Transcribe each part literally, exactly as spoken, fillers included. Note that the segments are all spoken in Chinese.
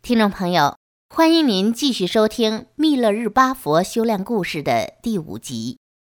听众朋友，欢迎您继续收听密勒日巴佛修炼故事的第五集。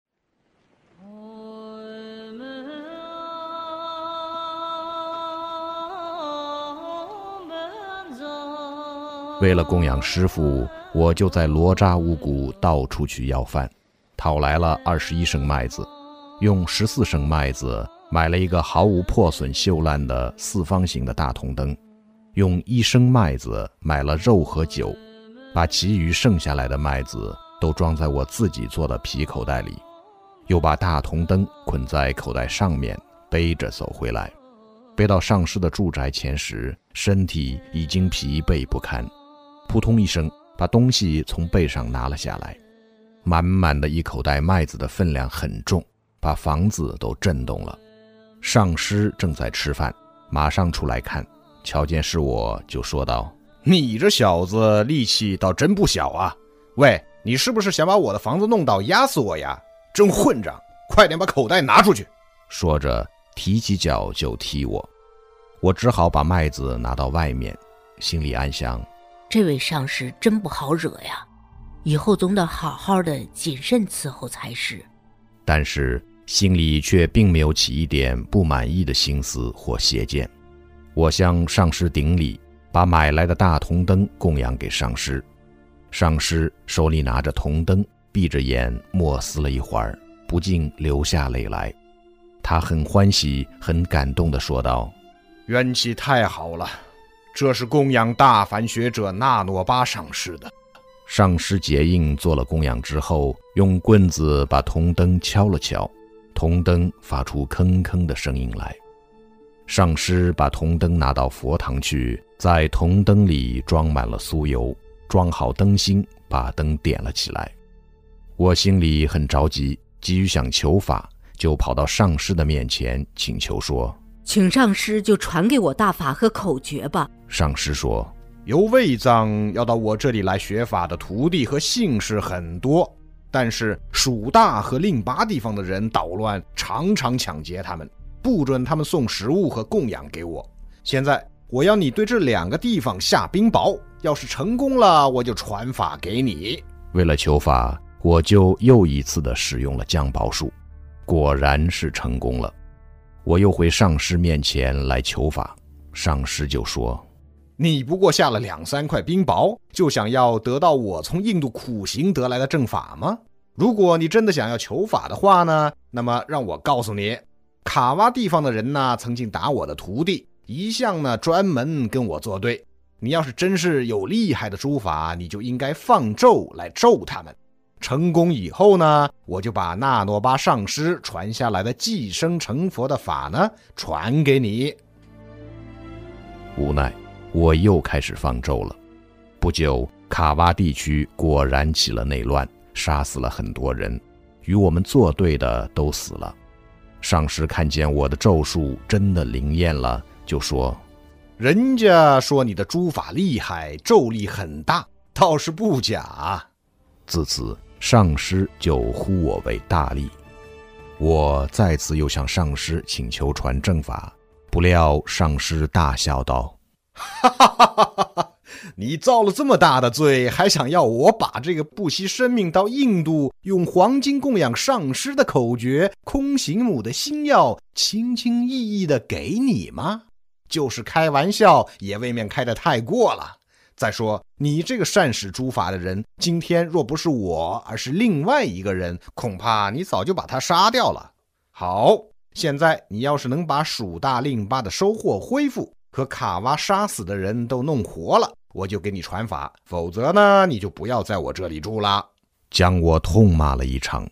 为了供养师父，我就在罗扎乌谷到处去要饭，讨来了二十一升麦子，用十四升麦子买了一个毫无破损锈烂的四方形的大铜灯，用一升麦子买了肉和酒，把其余剩下来的麦子都装在我自己做的皮口袋里，又把大铜灯捆在口袋上面，背着走回来。背到上师的住宅前时，身体已经疲惫不堪，扑通一声把东西从背上拿了下来。满满的一口袋麦子的分量很重，把房子都震动了。上师正在吃饭，马上出来看，瞧见是我，就说道： 你这小子力气倒真不小啊！喂，你是不是想把我的房子弄倒压死我呀？真混账，快点把口袋拿出去！ 说着提起脚就踢我，我只好把麦子拿到外面，心里暗想， 这位上师真不好惹呀，以后总得好好的谨慎伺候才是。 但是心里却并没有起一点不满意的心思或邪见。我向上师顶礼，把买来的大铜灯供养给上师。上师手里拿着铜灯，闭着眼默思了一会儿，不禁流下泪来。他很欢喜很感动地说道： 运气太好了，这是供养大梵学者那诺巴上师的。 上师结印做了供养之后，用棍子把铜灯敲了敲，铜灯发出铿铿的声音来。上师把铜灯拿到佛堂去，在铜灯里装满了酥油，装好灯芯，把灯点了起来。我心里很着急，急于想求法，就跑到上师的面前请求说： 请上师就传给我大法和口诀吧。 上师说： 由卫藏要到我这里来学法的徒弟和信士很多，但是蜀大和令八地方的人捣乱，常常抢劫他们，不准他们送食物和供养给我。现在我要你对这两个地方下冰雹，要是成功了，我就传法给你。 为了求法，我就又一次的使用了降雹术，果然是成功了。我又回上师面前来求法，上师就说： 你不过下了两三块冰雹，就想要得到我从印度苦行得来的正法吗？如果你真的想要求法的话呢，那么让我告诉你，卡哇地方的人呢，曾经打我的徒弟，一向呢专门跟我作对。你要是真是有厉害的诸法，你就应该放咒来咒他们。成功以后呢，我就把那诺巴上师传下来的寄生成佛的法呢传给你。 无奈我又开始放咒了。不久，卡哇地区果然起了内乱，杀死了很多人，与我们作对的都死了。上师看见我的咒术真的灵验了，就说： 人家说你的诸法厉害，咒力很大，倒是不假。 自此上师就呼我为大力。我再次又向上师请求传正法，不料上师大笑道： 哈哈哈哈哈！你造了这么大的罪，还想要我把这个不惜生命到印度用黄金供养上师的口诀空行母的心药轻轻易易的给你吗？就是开玩笑也未免开得太过了。再说你这个善使诸法的人，今天若不是我，而是另外一个人，恐怕你早就把他杀掉了。好，现在你要是能把蜀大令八的收获恢复和卡哇杀死的人都弄活了，我就给你传法，否则呢，你就不要在我这里住了。 将我痛骂了一场。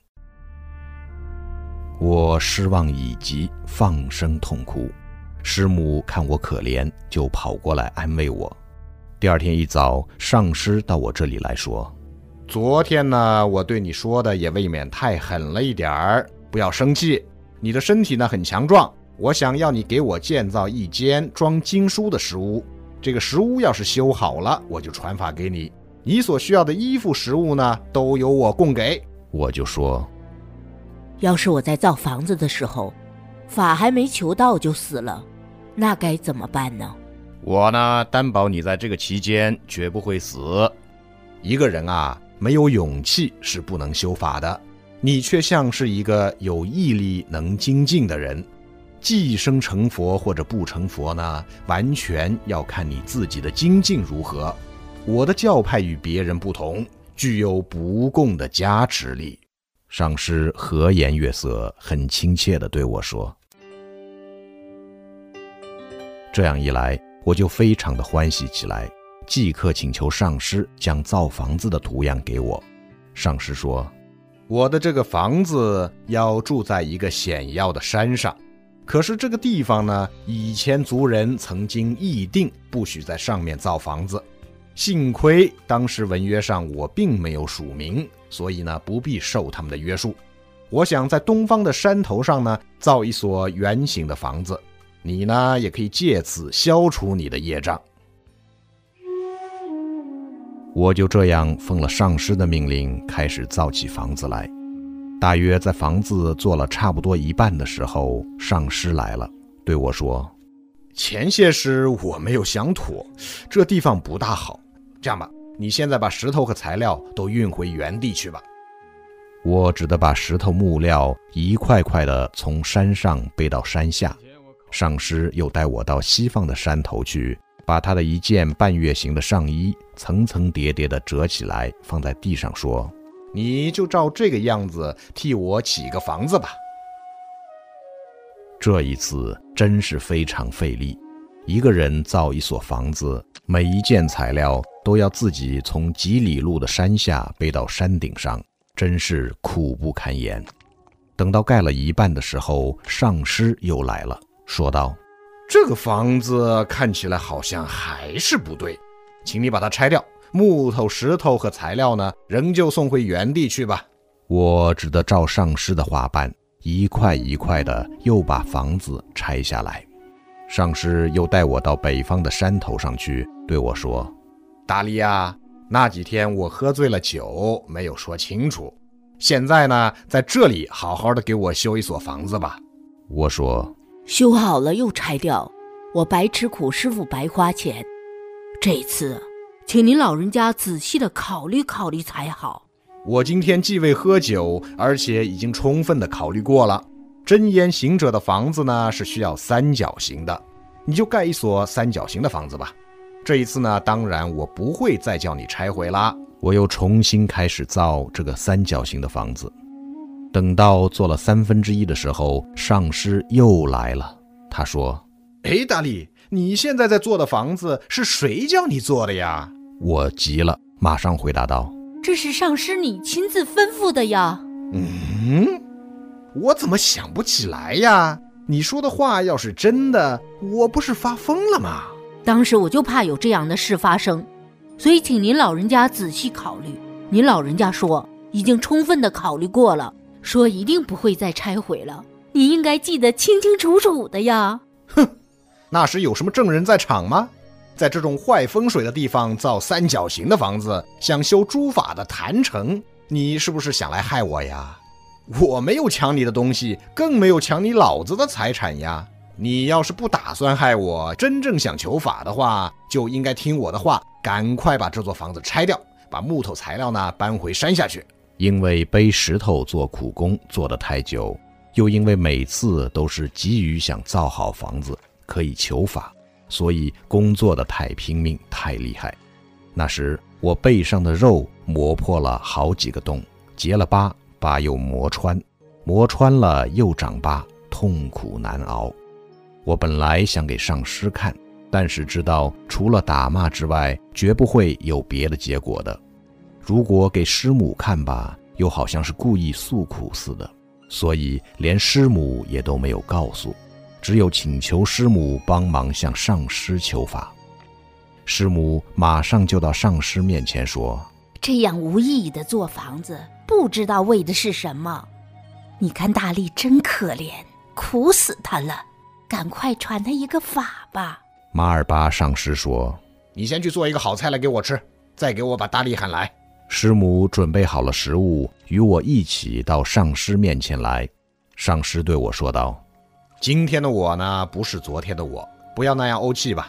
我失望已极，放声痛哭。师母看我可怜，就跑过来安慰我。第二天一早，上师到我这里来说： 昨天呢，我对你说的也未免太狠了一点儿，不要生气。你的身体呢很强壮，我想要你给我建造一间装经书的石屋。这个石屋要是修好了，我就传法给你。你所需要的衣服食物呢，都由我供给。 我就说： 要是我在造房子的时候，法还没求到就死了，那该怎么办呢？ 我呢，担保你在这个期间绝不会死。 一个人啊，没有勇气是不能修法的，你却像是一个有毅力能精进的人。寄生成佛或者不成佛呢，完全要看你自己的精进如何。我的教派与别人不同，具有不共的加持力。 上师和颜悦色，很亲切地对我说。这样一来，我就非常的欢喜起来，即刻请求上师将造房子的图样给我。上师说， 我的这个房子要住在一个险要的山上，可是这个地方呢，以前族人曾经议定不许在上面造房子，幸亏当时文约上我并没有署名，所以呢不必受他们的约束。我想在东方的山头上呢造一所圆形的房子，你呢也可以借此消除你的业障。 我就这样奉了上师的命令，开始造起房子来。大约在房子做了差不多一半的时候，上师来了，对我说， 前些时我没有想妥，这地方不大好，这样吧，你现在把石头和材料都运回原地去吧。 我只得把石头木料一块块的从山上背到山下。上师又带我到西方的山头去，把他的一件半月形的上衣层层叠叠的折起来，放在地上说， 你就照这个样子替我起个房子吧。 这一次真是非常费力，一个人造一所房子，每一件材料都要自己从几里路的山下背到山顶上，真是苦不堪言。等到盖了一半的时候，上师又来了，说道， 这个房子看起来好像还是不对，请你把它拆掉，木头、石头和材料呢，仍旧送回原地去吧。 我只得照上师的话办，一块一块的又把房子拆下来。上师又带我到北方的山头上去，对我说， 大力啊，那几天我喝醉了酒，没有说清楚，现在呢，在这里好好的给我修一所房子吧。 我说， 修好了又拆掉，我白吃苦，师傅白花钱。这次请您老人家仔细的考虑考虑才好。 我今天既未喝酒，而且已经充分的考虑过了。真言行者的房子呢，是需要三角形的，你就盖一所三角形的房子吧。这一次呢，当然我不会再叫你拆毁啦。 我又重新开始造这个三角形的房子。等到做了三分之一的时候，上师又来了，他说， 哎，大力，你现在在做的房子是谁叫你做的呀？ 我急了，马上回答道， 这是上师你亲自吩咐的呀。 嗯，我怎么想不起来呀？你说的话要是真的，我不是发疯了吗？ 当时我就怕有这样的事发生，所以请您老人家仔细考虑。您老人家说已经充分的考虑过了，说一定不会再拆毁了，你应该记得清清楚楚的呀。 哼，那时有什么证人在场吗？在这种坏风水的地方造三角形的房子，想修诸法的坛城，你是不是想来害我呀？我没有抢你的东西，更没有抢你老子的财产呀。你要是不打算害我，真正想求法的话，就应该听我的话，赶快把这座房子拆掉，把木头材料呢搬回山下去。 因为背石头做苦工做得太久，又因为每次都是急于想造好房子可以求法，所以工作得太拼命太厉害。那时我背上的肉磨破了好几个洞，结了疤，疤又磨穿，磨穿了又长疤，痛苦难熬。我本来想给上师看，但是知道除了打骂之外，绝不会有别的结果的。如果给师母看吧，又好像是故意诉苦似的，所以连师母也都没有告诉，只有请求师母帮忙向上师求法。师母马上就到上师面前说， 这样无意义的做房子，不知道为的是什么。你看大力真可怜，苦死他了，赶快传他一个法吧。 马尔巴上师说， 你先去做一个好菜来给我吃，再给我把大力喊来。 师母准备好了食物，与我一起到上师面前来。上师对我说道， 今天的我呢，不是昨天的我，不要那样怄气吧。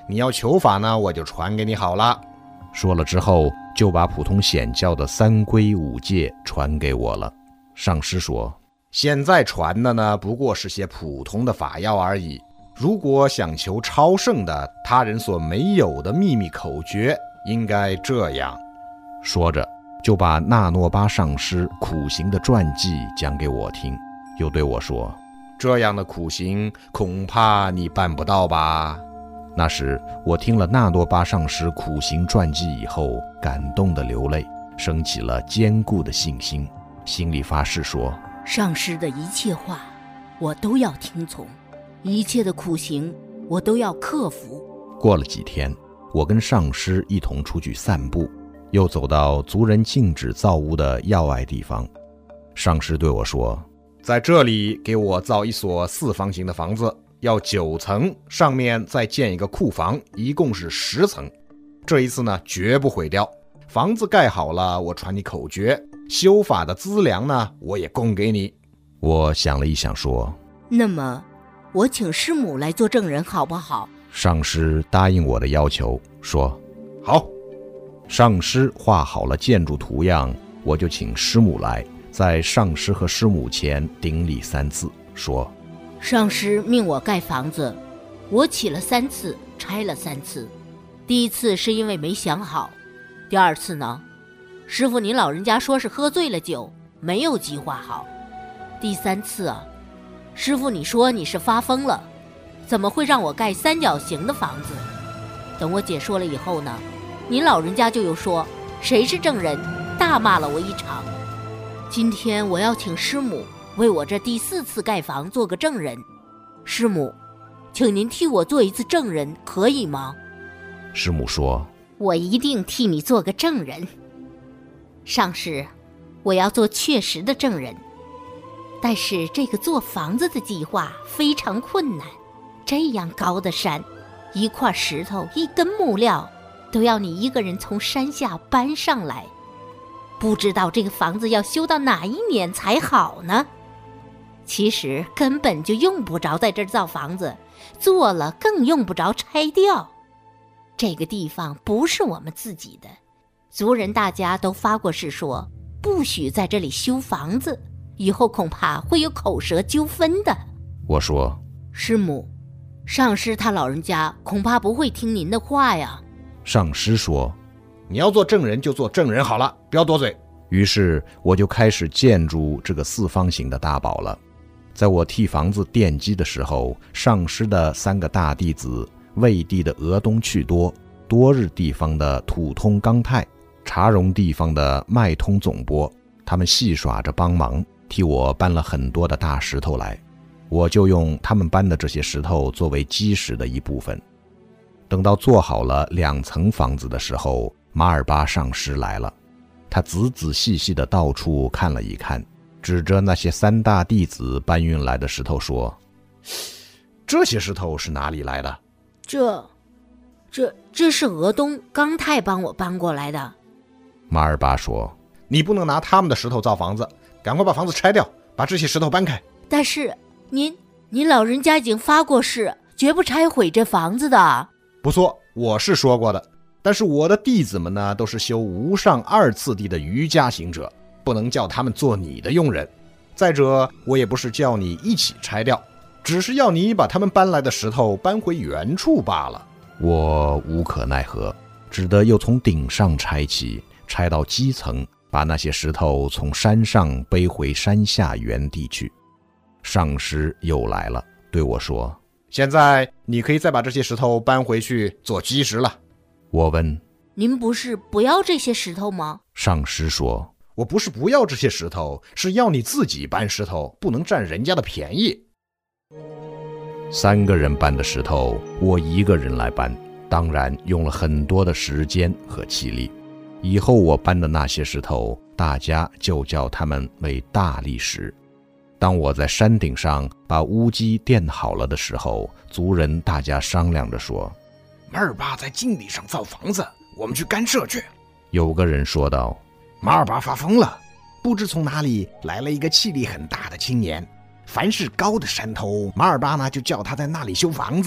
你要求法呢，我就传给你好了。 说了之后，就把普通显教的三规五戒传给我了。上师说， 现在传的呢，不过是些普通的法要而已。如果想求超胜的他人所没有的秘密口诀，应该这样。 说着就把那诺巴上师苦行的传记讲给我听，又对我说， 这样的苦行恐怕你办不到吧。 那时我听了那诺巴上师苦行传记以后，感动得流泪，升起了坚固的信心，心里发誓说， 上师的一切话我都要听从，一切的苦行我都要克服。 过了几天，我跟上师一同出去散步，又走到族人禁止造屋的要隘地方。上师对我说， 在这里给我造一所四方形的房子，要九层，上面再建一个库房，一共是十层。这一次呢，绝不毁掉。房子盖好了，我传你口诀，修法的资粮呢，我也供给你。 我想了一想说， 那么我请师母来做证人好不好？ 上师答应我的要求，说好。 上师画好了建筑图样，我就请师母来，在上师和师母前顶礼三次，说， 上师命我盖房子，我起了三次，拆了三次。第一次是因为没想好，第二次呢，师父您老人家说是喝醉了酒，没有计划好。第三次啊，师父你说你是发疯了，怎么会让我盖三角形的房子？等我解说了以后呢，您老人家就又说谁是证人，大骂了我一场。今天我要请师母为我这第四次盖房做个证人，师母，请您替我做一次证人，可以吗？ 师母说， 我一定替你做个证人。上师，我要做确实的证人，但是这个做房子的计划非常困难。这样高的山，一块石头，一根木料，都要你一个人从山下搬上来。不知道这个房子要修到哪一年才好呢？其实根本就用不着在这儿造房子，做了更用不着拆掉。这个地方不是我们自己的，族人大家都发过誓说，不许在这里修房子，以后恐怕会有口舌纠纷的。 我说， 师母，上师他老人家恐怕不会听您的话呀。 上师说， 你要做证人就做证人好了，不要多嘴。 于是我就开始建筑这个四方形的大堡了。在我替房子奠基的时候，上师的三个大弟子，魏地的俄东去多，多日地方的土通刚泰，茶荣地方的麦通总波，他们戏耍着帮忙，替我搬了很多的大石头来。我就用他们搬的这些石头作为基石的一部分。等到做好了两层房子的时候，马尔巴上师来了，他仔仔细细地到处看了一看，指着那些三大弟子搬运来的石头说， 这些石头是哪里来的？ 这这这是俄东刚泰帮我搬过来的。 马尔巴说， 你不能拿他们的石头造房子，赶快把房子拆掉，把这些石头搬开。 但是您您老人家已经发过誓，绝不拆毁这房子的。 不错，我是说过的，但是我的弟子们呢，都是修无上二次第的瑜伽行者，不能叫他们做你的佣人。再者，我也不是叫你一起拆掉，只是要你把他们搬来的石头搬回原处罢了。 我无可奈何，只得又从顶上拆起，拆到基层，把那些石头从山上背回山下原地去。上师又来了，对我说， 现在你可以再把这些石头搬回去做基石了。 我问， 您不是不要这些石头吗？ 上师说， 我不是不要这些石头，是要你自己搬石头，不能占人家的便宜。 三个人搬的石头，我一个人来搬，当然用了很多的时间和气力。以后我搬的那些石头，大家就叫他们为大力石。当我在山顶上把屋基垫好了的时候，族人大家商量着说， 马尔巴在禁地上造房子，我们去干涉去。 有个人说道， 马尔巴发疯了，不知从哪里来了一个气力很大的青年，凡是高的山头，马尔巴呢就叫他在那里修房子，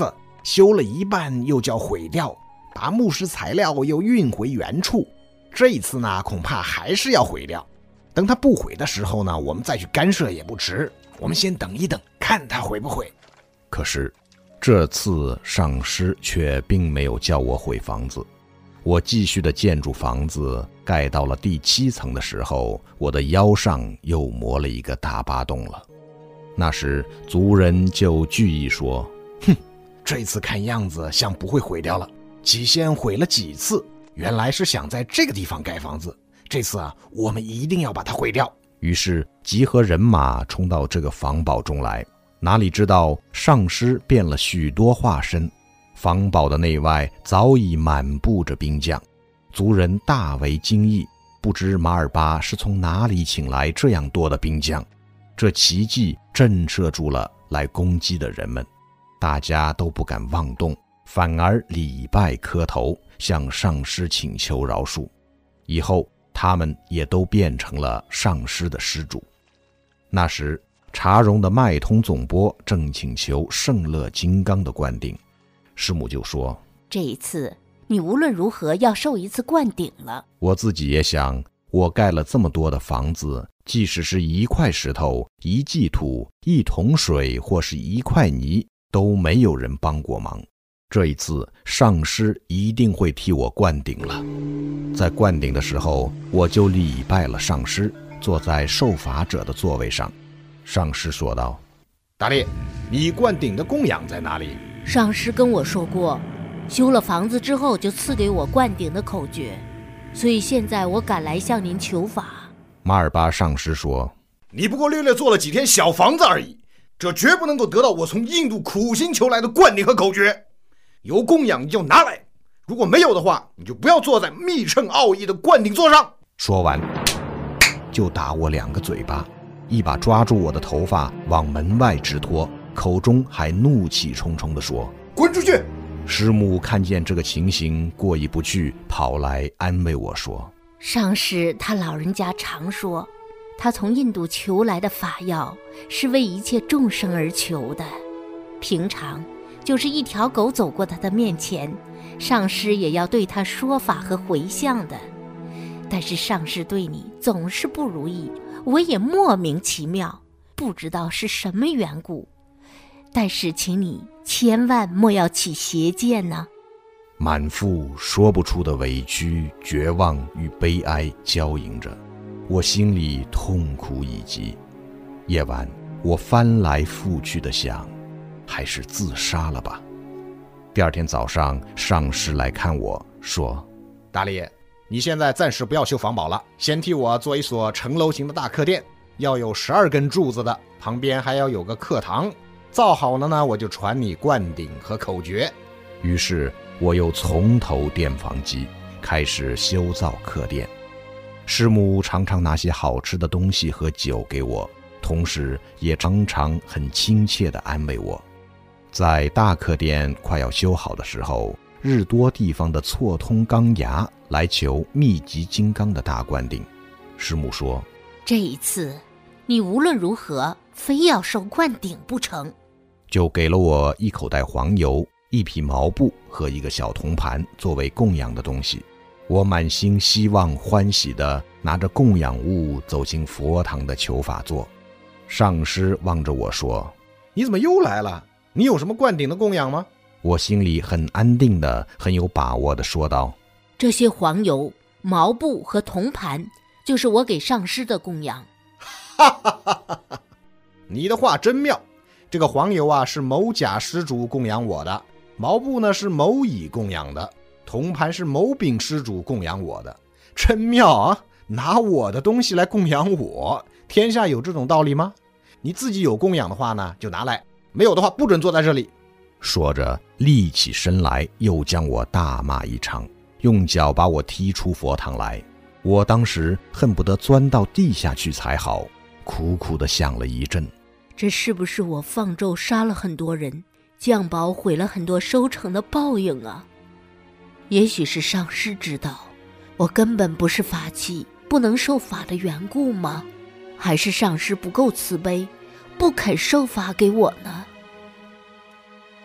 修了一半又叫毁掉，把木石材料又运回原处。这一次呢，恐怕还是要毁掉。等他不毁的时候呢，我们再去干涉也不迟。我们先等一等，看他毁不毁。 可是这次上师却并没有叫我毁房子。我继续的建筑房子，盖到了第七层的时候，我的腰上又磨了一个大疤洞了。那时族人就聚议说， 哼，这次看样子像不会毁掉了。起先毁了几次，原来是想在这个地方盖房子。这次啊，我们一定要把它毁掉。 于是集合人马冲到这个房堡中来，哪里知道上师变了许多化身，房堡的内外早已满布着兵将。族人大为惊异，不知马尔巴是从哪里请来这样多的兵将。这奇迹震慑住了来攻击的人们，大家都不敢妄动，反而礼拜磕头，向上师请求饶恕。以后他们也都变成了上师的施主。那时茶荣的脉通总拨正请求圣乐金刚的灌顶，师母就说， 这一次你无论如何要受一次灌顶了。 我自己也想，我盖了这么多的房子，即使是一块石头、一迹土、一桶水或是一块泥，都没有人帮过忙。这一次上师一定会替我灌顶了。在灌顶的时候，我就礼拜了上师，坐在受法者的座位上。上师说道， 达利，你灌顶的供养在哪里？ 上师跟我说过，修了房子之后就赐给我灌顶的口诀，所以现在我赶来向您求法。 马尔巴上师说， 你不过略略做了几天小房子而已，这绝不能够得到我从印度苦心求来的灌顶和口诀。有供养你就拿来，如果没有的话，你就不要坐在密乘奥义的灌顶座上。 说完就打我两个嘴巴，一把抓住我的头发往门外直拖，口中还怒气冲冲地说， 滚出去。 师母看见这个情形，过意不去，跑来安慰我说， 上师他老人家常说，他从印度求来的法药是为一切众生而求的，平常就是一条狗走过他的面前，上师也要对他说法和回向的。但是上师对你总是不如意，我也莫名其妙，不知道是什么缘故。但是请你千万莫要起邪见呢。 满腹说不出的委屈、绝望与悲哀交映着，我心里痛苦已极。夜晚我翻来覆去的想，还是自杀了吧。第二天早上，上师来看我说， 达利，你现在暂时不要修房堡了，先替我做一所城楼型的大客店，要有十二根柱子的，旁边还要有个课堂，造好了呢，我就传你灌顶和口诀。 于是我又从头垫房基，开始修造客店。师母常常拿些好吃的东西和酒给我，同时也常常很亲切地安慰我。在大客店快要修好的时候，日多地方的错通钢牙来求密集金刚的大灌顶。师母说， 这一次你无论如何非要受灌顶不成， 就给了我一口袋黄油、一匹毛布和一个小铜盘作为供养的东西。我满心希望欢喜地拿着供养物走进佛堂的求法座。上师望着我说， 你怎么又来了？你有什么灌顶的供养吗？ 我心里很安定的、很有把握的说道， 这些黄油、毛布和铜盘就是我给上师的供养。 哈哈哈哈哈！你的话真妙。这个黄油啊是某甲施主供养我的，毛布呢是某乙供养的，铜盘是某丙施主供养我的。真妙啊，拿我的东西来供养我，天下有这种道理吗？你自己有供养的话呢就拿来，没有的话不准坐在这里。 说着立起身来，又将我大骂一场，用脚把我踢出佛堂来。我当时恨不得钻到地下去才好，苦苦地想了一阵， 这是不是我放咒杀了很多人，降宝毁了很多收成的报应啊？也许是上师知道我根本不是法器，不能受法的缘故吗？还是上师不够慈悲，不肯受法给我呢？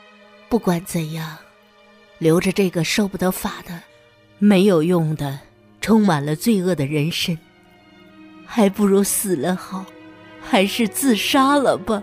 不管怎样，留着这个受不得法的、没有用的、充满了罪恶的人身，还不如死了好，还是自杀了吧。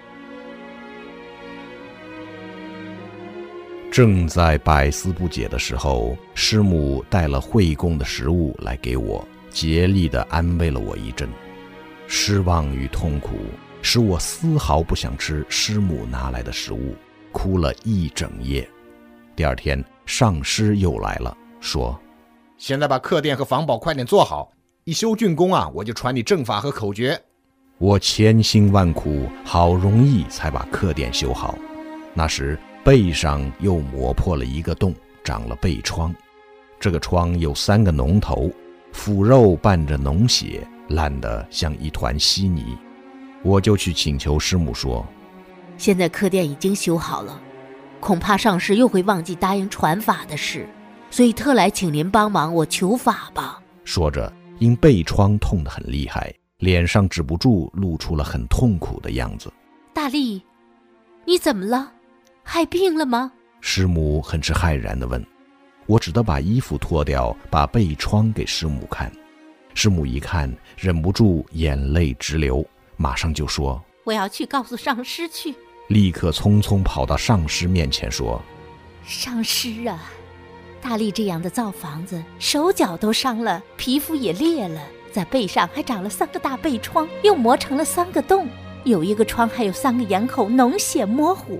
正在百思不解的时候，师母带了会供的食物来给我，竭力地安慰了我一阵。失望与痛苦使我丝毫不想吃师母拿来的食物，哭了一整夜。第二天，上师又来了，说： 现在把客店和房堡快点做好，一修竣工啊，我就传你正法和口诀。 我千辛万苦，好容易才把客店修好。那时背上又磨破了一个洞，长了背疮。这个疮有三个脓头，腐肉伴着脓血，烂得像一团稀泥。我就去请求师母说： 现在客店已经修好了，恐怕上师又会忘记答应传法的事，所以特来请您帮忙我求法吧。 说着，因背疮痛得很厉害，脸上止不住露出了很痛苦的样子。 大力，你怎么了？害病了吗？ 师母很是骇然地问。我只得把衣服脱掉，把背疮给师母看。师母一看，忍不住眼泪直流，马上就说： 我要去告诉上师去。 立刻匆匆跑到上师面前说： 上师啊，大力这样的造房子，手脚都伤了，皮肤也裂了，在背上还长了三个大背疮，又磨成了三个洞，有一个疮还有三个眼口，脓血模糊。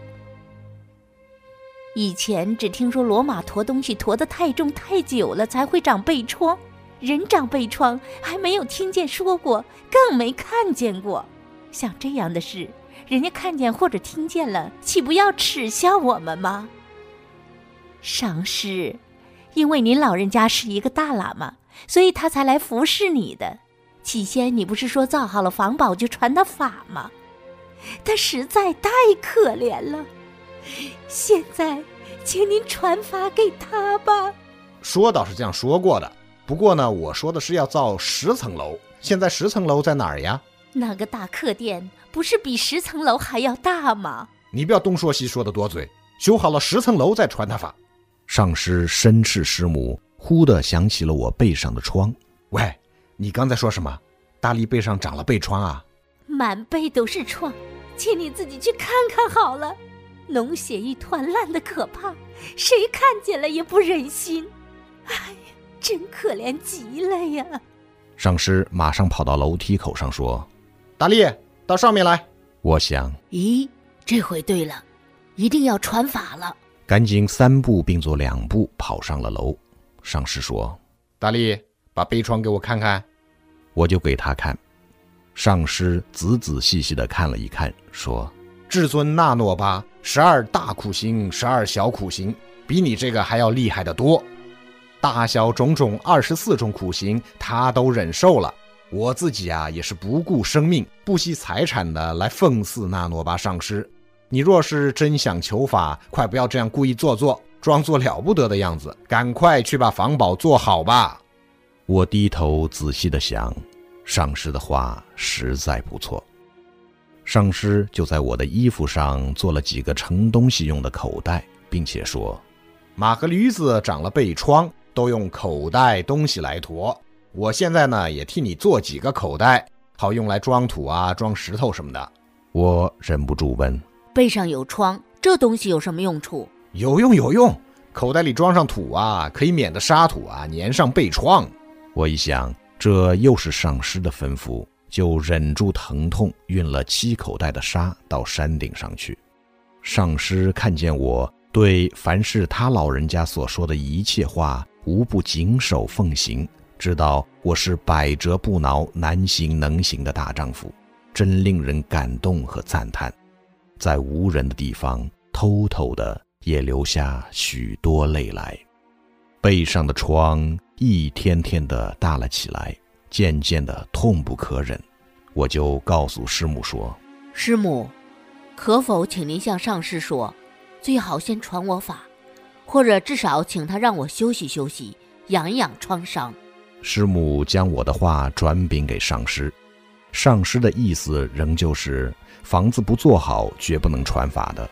以前只听说骡马驮东西驮得太重太久了才会长背疮，人长背疮还没有听见说过，更没看见过。像这样的事，人家看见或者听见了，岂不要耻笑我们吗？上师，因为您老人家是一个大喇嘛，所以他才来服侍你的。起先你不是说造好了房堡就传他法吗？他实在太可怜了，现在请您传法给他吧。 说倒是这样说过的，不过呢，我说的是要造十层楼，现在十层楼在哪儿呀？ 那个大客店不是比十层楼还要大吗？ 你不要东说西说的多嘴，修好了十层楼再传他法。 上师申斥师母，忽地想起了我背上的疮。 喂，你刚才说什么？大力背上长了背疮啊？ 满背都是疮，请你自己去看看好了，脓血一团，烂得可怕，谁看见了也不忍心。哎呀，真可怜极了呀！ 上师马上跑到楼梯口上说： 大力，到上面来。 我想， 咦，这回对了，一定要传法了。 赶紧三步并作两步跑上了楼。上师说： 大力，把背疮给我看看。 我就给他看。上师仔仔细细地看了一看，说： 至尊那诺巴十二大苦行，十二小苦行，比你这个还要厉害得多。大小种种二十四种苦行，他都忍受了。我自己啊，也是不顾生命、不惜财产的来奉祀那诺巴上师。你若是真想求法，快不要这样故意做作，装作了不得的样子，赶快去把房堡做好吧。 我低头仔细地想，上师的话实在不错。上师就在我的衣服上做了几个盛东西用的口袋，并且说： 马和驴子长了背疮，都用口袋东西来驮。我现在呢，也替你做几个口袋，好用来装土啊，装石头什么的。 我忍不住问： 背上有疮，这东西有什么用处？ 有用有用，口袋里装上土啊，可以免得沙土啊粘上背疮。 我一想，这又是上师的吩咐，就忍住疼痛，运了七口袋的沙到山顶上去。上师看见我对凡是他老人家所说的一切话无不谨守奉行，知道我是百折不挠、难行能行的大丈夫，真令人感动和赞叹。在无人的地方，偷偷的也流下许多泪来。背上的疮一天天的大了起来，渐渐的痛不可忍。我就告诉师母说： 师母，可否请您向上师说，最好先传我法，或者至少请他让我休息休息，养养创伤。 师母将我的话转禀给上师，上师的意思仍旧是房子不做好绝不能传法的。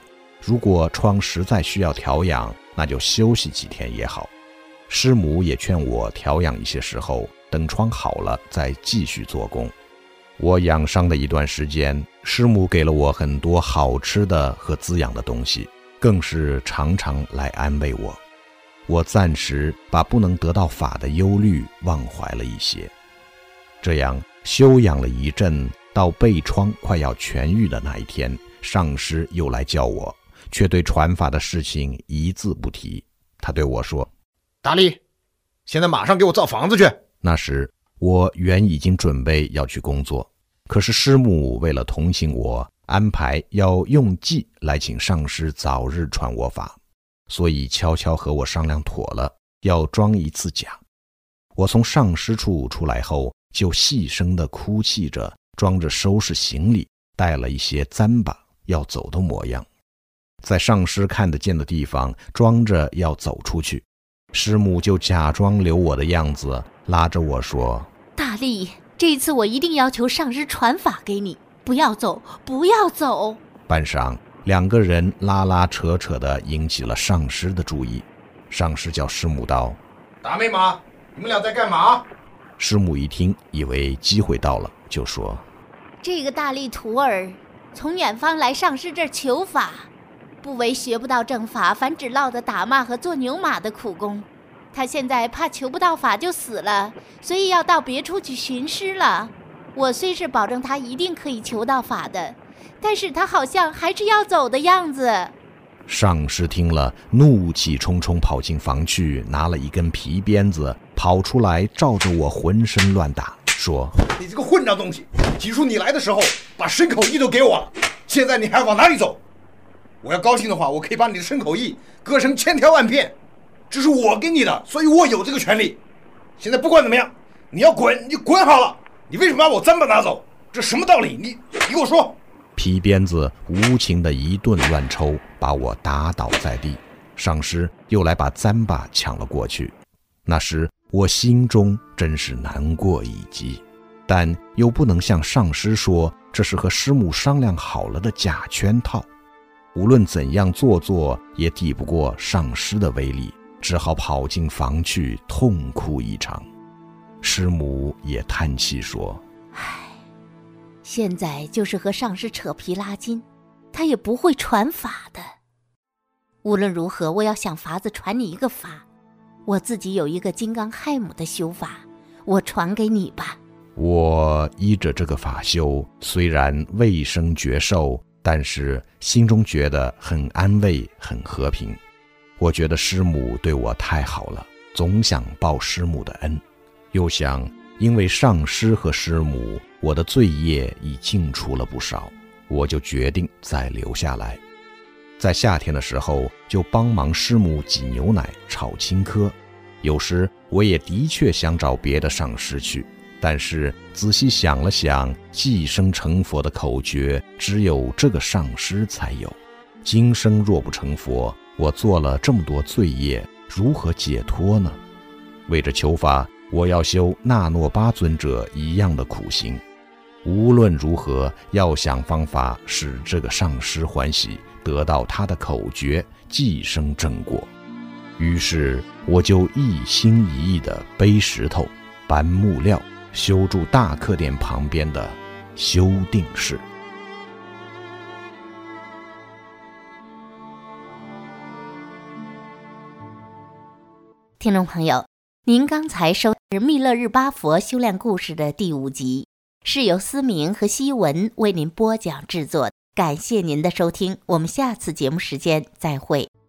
如果疮实在需要调养，那就休息几天也好。师母也劝我调养一些时候，等疮好了再继续做工。我养伤的一段时间，师母给了我很多好吃的和滋养的东西，更是常常来安慰我。我暂时把不能得到法的忧虑忘怀了一些。这样休养了一阵，到背疮快要痊愈的那一天，上师又来叫我，却对传法的事情一字不提。他对我说： 大力，现在马上给我造房子去。 那时我原已经准备要去工作，可是师母为了同情我，安排要用计来请上师早日传我法，所以悄悄和我商量妥了，要装一次假。我从上师处出来后，就细声地哭泣着，装着收拾行李，带了一些簪把要走的模样，在上师看得见的地方装着要走出去。师母就假装留我的样子，拉着我说： 大力，这次我一定要求上师传法给你，不要走，不要走。 半晌，两个人拉拉扯扯地引起了上师的注意。上师叫师母道： 大妹妈，你们俩在干嘛？ 师母一听，以为机会到了，就说： 这个大力徒儿从远方来上师这儿求法，不为学不到正法，反只落得打骂和做牛马的苦功。他现在怕求不到法就死了，所以要到别处去寻师了。我虽是保证他一定可以求到法的，但是他好像还是要走的样子。 上师听了，怒气冲冲跑进房去，拿了一根皮鞭子跑出来，照着我浑身乱打，说： 你这个混账东西，起初你来的时候把身口意都给我了，现在你还往哪里走？我要高兴的话，我可以把你的身口意割成千条万片，这是我给你的，所以我有这个权利。现在不管怎么样，你要滚，你滚好了。你为什么把我簪把拿走？这什么道理？你你给我说。 皮鞭子无情的一顿乱抽，把我打倒在地。上师又来把簪把抢了过去。那时我心中真是难过已极，但又不能向上师说这是和师母商量好了的假圈套。无论怎样做作，也抵不过上师的威力，只好跑进房去痛哭一场。师母也叹气说： 唉，现在就是和上师扯皮拉筋，他也不会传法的。无论如何，我要想法子传你一个法。我自己有一个金刚亥母的修法，我传给你吧。 我依着这个法修，虽然未生觉受，但是心中觉得很安慰，很和平。我觉得师母对我太好了，总想报师母的恩，又想因为上师和师母，我的罪业已净除了不少，我就决定再留下来。在夏天的时候，就帮忙师母挤牛奶、炒青稞。有时我也的确想找别的上师去，但是仔细想了想，寄生成佛的口诀只有这个上师才有。今生若不成佛，我做了这么多罪业，如何解脱呢？为着求法，我要修那诺巴尊者一样的苦行。无论如何，要想方法使这个上师欢喜，得到他的口诀，寄生正果。于是我就一心一意地背石头、搬木料，修筑大客殿旁边的修定室。 听众朋友，您刚才收听密勒日巴佛修炼故事的第五集，是由思明和希文为您播讲制作。感谢您的收听，我们下次节目时间再会。